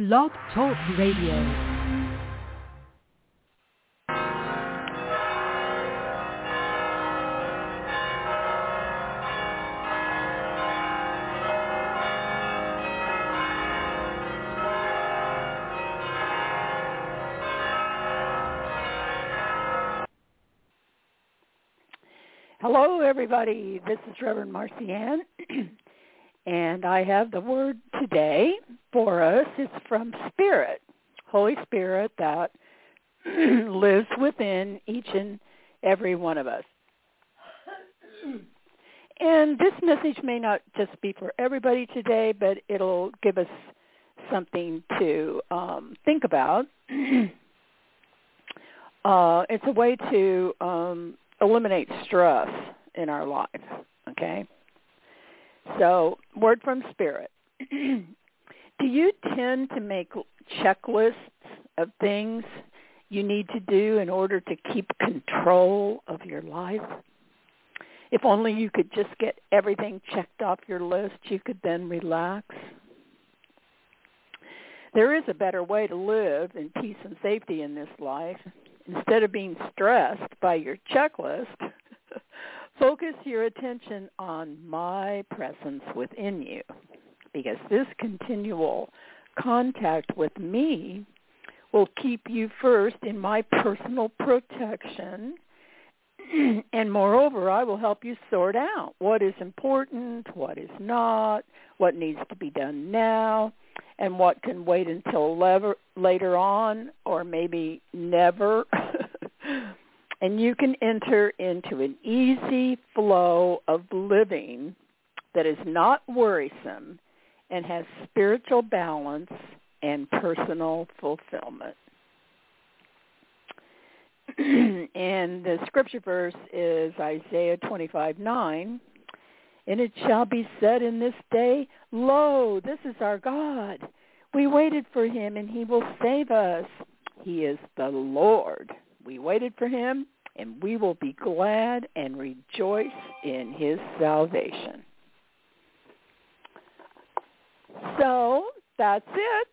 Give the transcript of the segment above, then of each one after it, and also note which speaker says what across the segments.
Speaker 1: Blog Talk Radio.
Speaker 2: Hello, everybody. This is Reverend Marcy Ann, and I have the word today for us. It's from Spirit, Holy Spirit that lives within each and every one of us. And this message may not just be for everybody today, but it'll give us something to think about. It's a way to eliminate stress in our life, okay? So, word from Spirit. Do you tend to make checklists of things you need to do in order to keep control of your life? If only you could just get everything checked off your list, you could then relax. There is a better way to live in peace and safety in this life. Instead of being stressed by your checklist, focus your attention on my presence within you, because this continual contact with me will keep you first in my personal protection, and moreover, I will help you sort out what is important, what is not, what needs to be done now, and what can wait until later on, or maybe never. And you can enter into an easy flow of living that is not worrisome and has spiritual balance and personal fulfillment. And the scripture verse is Isaiah 25:9. And it shall be said in this day, Lo, this is our God. We waited for him, and he will save us. He is the Lord. We waited for him, and we will be glad and rejoice in his salvation. So that's it.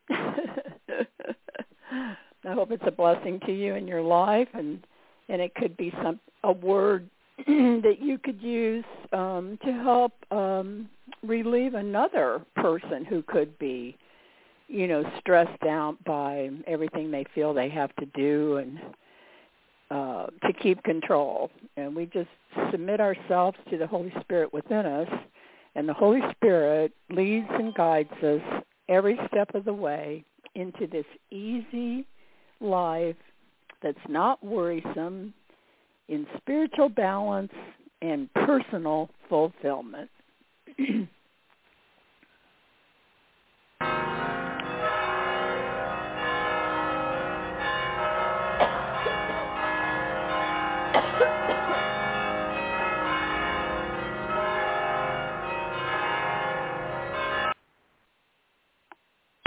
Speaker 2: I hope it's a blessing to you in your life, and it could be a word that you could use to help relieve another person who could be, stressed out by everything they feel they have to do and to keep control. And we just submit ourselves to the Holy Spirit within us, and the Holy Spirit leads and guides us every step of the way into this easy life that's not worrisome, in spiritual balance and personal fulfillment.